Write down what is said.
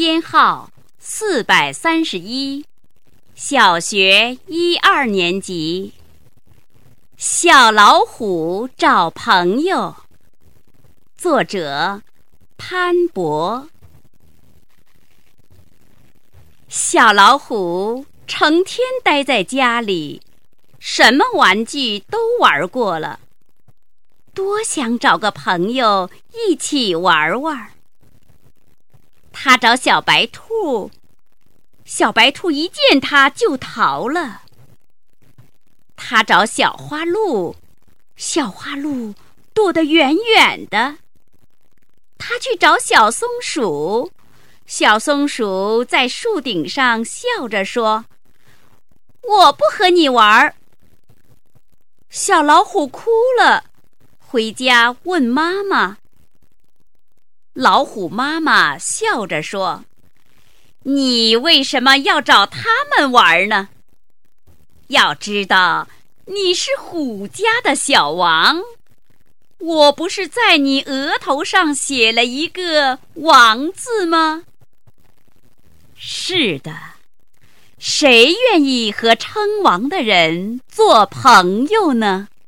编号431，小学1、2年级。小老虎找朋友，作者潘博。小老虎成天待在家里，什么玩具都玩过了，多想找个朋友一起玩玩。他找小白兔，小白兔一见他就逃了。他找小花鹿，小花鹿躲得远远的。他去找小松鼠，小松鼠在树顶上笑着说：“我不和你玩。”小老虎哭了，回家问妈妈。老虎妈妈笑着说：“你为什么要找他们玩呢？要知道，你是虎家的小王，我不是在你额头上写了一个王字吗？”是的，谁愿意和称王的人做朋友呢？